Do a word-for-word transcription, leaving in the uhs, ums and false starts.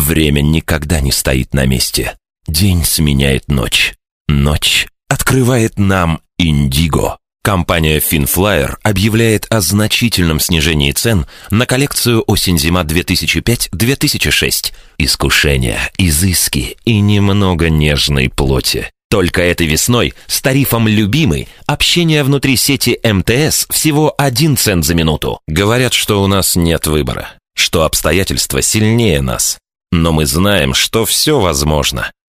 Время никогда не стоит на месте. День сменяет ночь. Ночь открывает нам Индиго. Компания Finflyer объявляет о значительном снижении цен на коллекцию осень-зима две тысячи пять - две тысячи шесть. Искушения, изыски и немного нежной плоти. Только этой весной с тарифом «Любимый» общение внутри сети эм тэ эс всего один цент за минуту. Говорят, что у нас нет выбора, что обстоятельства сильнее нас. Но мы знаем, что все возможно.